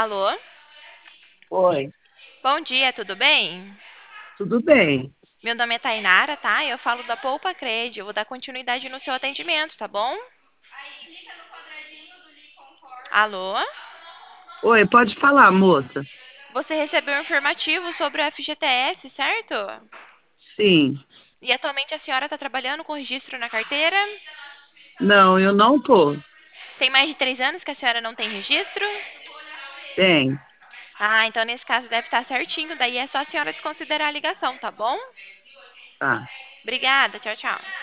Alô? Oi, Bom dia, tudo bem? tudo bem? Meu nome é Tainara, tá? Eu falo da Poupa Cred. Eu vou dar continuidade no seu atendimento, tá bom? Alô? Oi, pode falar, moça? Você recebeu um informativo sobre o FGTS, certo? Sim. E atualmente a senhora está trabalhando com registro na carteira? Não, eu não tô. Tem mais de 3 anos que a senhora não tem registro? Tem. Ah, então nesse caso deve estar certinho. Daí é só a senhora desconsiderar a ligação, tá bom? Tá. Obrigada, tchau, tchau.